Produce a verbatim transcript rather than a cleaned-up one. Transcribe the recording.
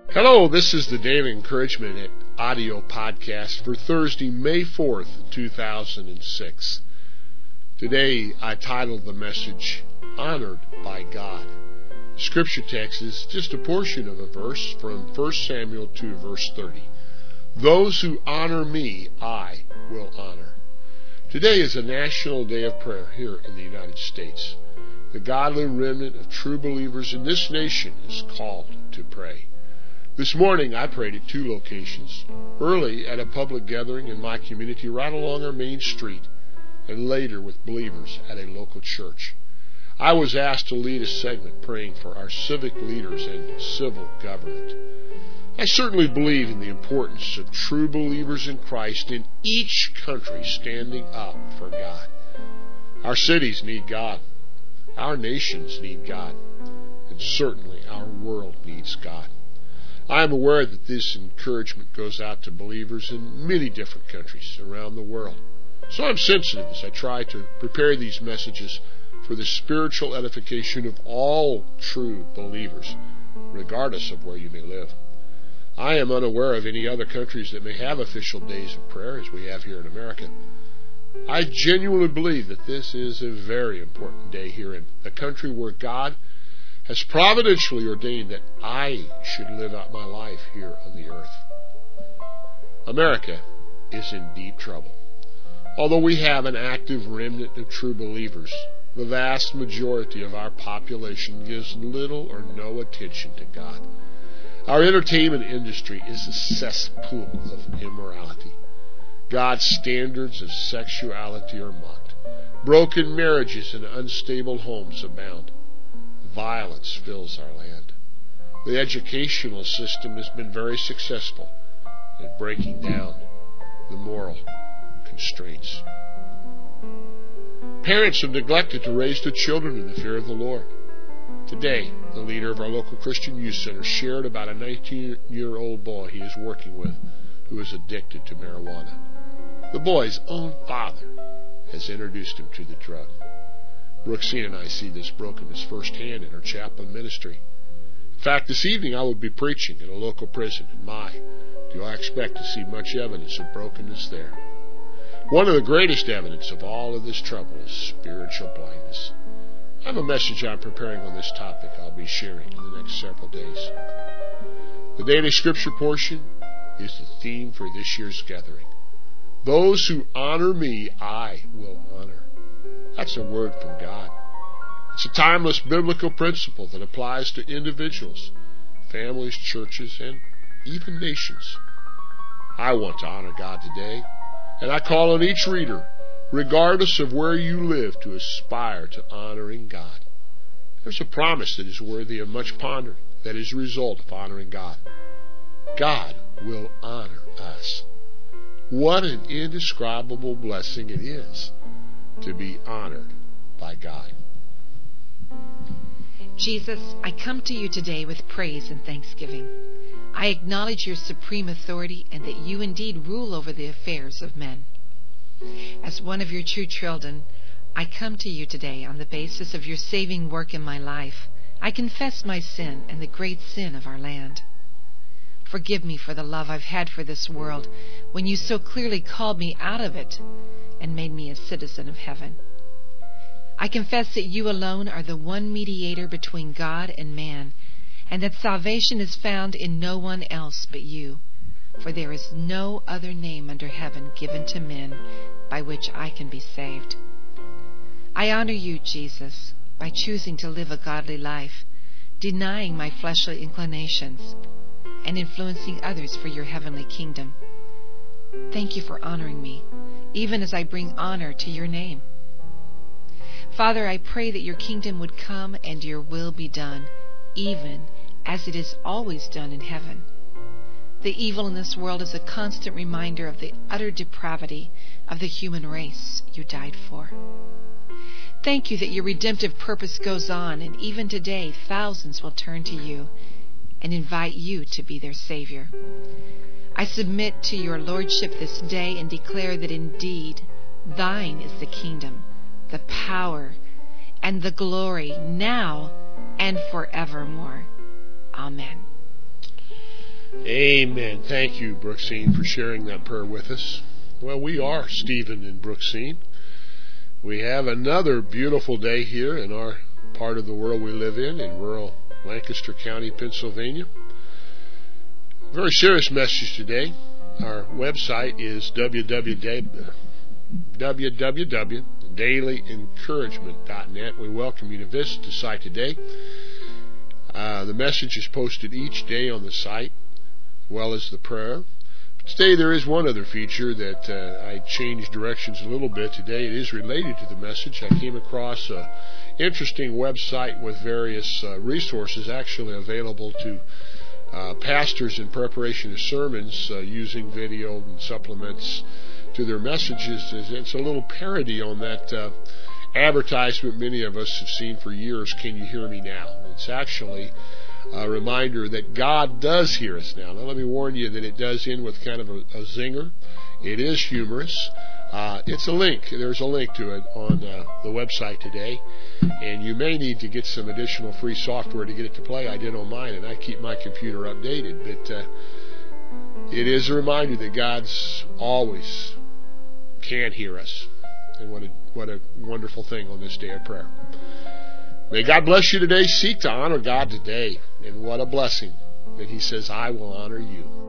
Hello, this is the Daily Encouragement audio podcast for Thursday, May fourth, two thousand six. Today, I titled the message, Honored by God. Scripture text is just a portion of a verse from First Samuel two, verse thirty. Those who honor me, I will honor. Today is a national day of prayer here in the United States. The godly remnant of true believers in this nation is called to pray. This morning I prayed at two locations, early at a public gathering in my community right along our main street, and later with believers at a local church. I was asked to lead a segment praying for our civic leaders and civil government. I certainly believe in the importance of true believers in Christ in each country standing up for God. Our cities need God. Our nations need God. And certainly our world needs God. I am aware that this encouragement goes out to believers in many different countries around the world. So I'm sensitive as I try to prepare these messages for the spiritual edification of all true believers, regardless of where you may live. I am unaware of any other countries that may have official days of prayer as we have here in America. I genuinely believe that this is a very important day here in the country where God has providentially ordained that I should live out my life here on the earth. America is in deep trouble. Although we have an active remnant of true believers, the vast majority of our population gives little or no attention to God. Our entertainment industry is a cesspool of immorality. God's standards of sexuality are mocked. Broken marriages and unstable homes abound. Violence fills our land. The educational system has been very successful in breaking down the moral constraints. Parents have neglected to raise their children in the fear of the Lord. Today, the leader of our local Christian youth center shared about a nineteen-year-old boy he is working with who is addicted to marijuana. The boy's own father has introduced him to the drug. Brooksine and I see this brokenness firsthand in our chaplain ministry. In fact, this evening I will be preaching in a local prison, and my, do I expect to see much evidence of brokenness there. One of the greatest evidence of all of this trouble is spiritual blindness. I have a message I'm preparing on this topic I'll be sharing in the next several days. The daily scripture portion is the theme for this year's gathering. Those who honor me, I will honor. That's a word from God. It's a timeless biblical principle that applies to individuals, families, churches, and even nations. I want to honor God today, and I call on each reader, regardless of where you live, to aspire to honoring God. There's a promise that is worthy of much pondering that is a result of honoring God. God will honor us. What an indescribable blessing it is to be honored by God. Jesus, I come to you today with praise and thanksgiving. I acknowledge your supreme authority and that you indeed rule over the affairs of men. As one of your true children, I come to you today on the basis of your saving work in my life. I confess my sin and the great sin of our land. Forgive me for the love I've had for this world when you so clearly called me out of it and made me a citizen of heaven. I confess that you alone are the one mediator between God and man, and that salvation is found in no one else but you, for there is no other name under heaven given to men by which I can be saved. I honor you, Jesus, by choosing to live a godly life, denying my fleshly inclinations, and influencing others for your heavenly kingdom. Thank you for honoring me, even as I bring honor to your name. Father, I pray that your kingdom would come and your will be done, even as it is always done in heaven. The evil in this world is a constant reminder of the utter depravity of the human race you died for. Thank you that your redemptive purpose goes on, and even today thousands will turn to you and invite you to be their Savior. I submit to your Lordship this day and declare that indeed thine is the kingdom, the power, and the glory now and forevermore. Amen. Amen. Thank you, Brooksine, for sharing that prayer with us. Well, we are Stephen and Brooksine. We have another beautiful day here in our part of the world we live in, in rural Lancaster County, Pennsylvania. Very serious message today. Our website is w w w dot daily encouragement dot net. We welcome you to visit the site today. Uh, the message is posted each day on the site, as well as the prayer. But today there is one other feature that uh, I changed directions a little bit today. It is related to the message. I came across an interesting website with various uh, resources actually available to uh, pastors in preparation of sermons uh, using video and supplements to their messages. It's a little parody on that uh, advertisement many of us have seen for years, Can You Hear Me Now? It's actually a reminder that God does hear us now. Now let me warn you that it does end with kind of a, a zinger. It is humorous. Uh, it's a link. There's a link to it on uh, the website today. And you may need to get some additional free software to get it to play. I did on mine, and I keep my computer updated. But uh, it is a reminder that God's always can hear us. And what a, what a wonderful thing on this day of prayer. May God bless you today. Seek to honor God today. And what a blessing that He says, I will honor you.